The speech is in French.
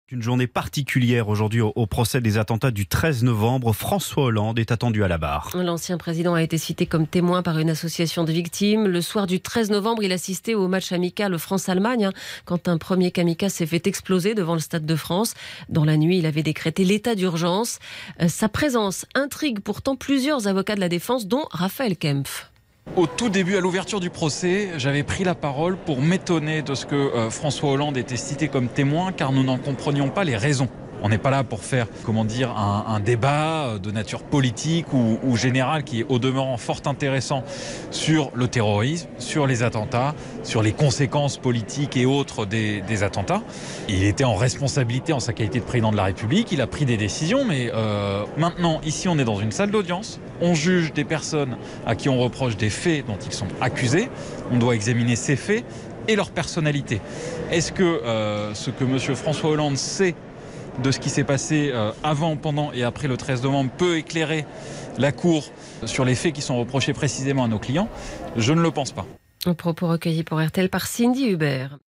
Une journée particulière aujourd'hui au procès des attentats du 13 novembre. François Hollande est attendu à la barre. L'ancien président a été cité comme témoin par une association de victimes. Le soir du 13 novembre, il assistait au match amical France-Allemagne quand un premier kamikaze s'est fait exploser devant le Stade de France. Dans la nuit, il avait décrété l'état d'urgence. Sa présence intrigue pourtant plusieurs avocats de la défense, dont Raphaël Kempf. Au tout début, à l'ouverture du procès, j'avais pris la parole pour m'étonner de ce que François Hollande était cité comme témoin, car nous n'en comprenions pas les raisons. On n'est pas là pour faire, un débat de nature politique ou générale qui est au demeurant fort intéressant sur le terrorisme, sur les attentats, sur les conséquences politiques et autres des attentats. Il était en responsabilité en sa qualité de président de la République, il a pris des décisions, mais maintenant, ici, on est dans une salle d'audience, on juge des personnes à qui on reproche des faits dont ils sont accusés, on doit examiner ces faits et leur personnalité. Est-ce que ce que M. François Hollande sait de ce qui s'est passé avant, pendant et après le 13 novembre peut éclairer la Cour sur les faits qui sont reprochés précisément à nos clients? Je ne le pense pas. Un propos recueilli pour RTL par Cindy Hubert.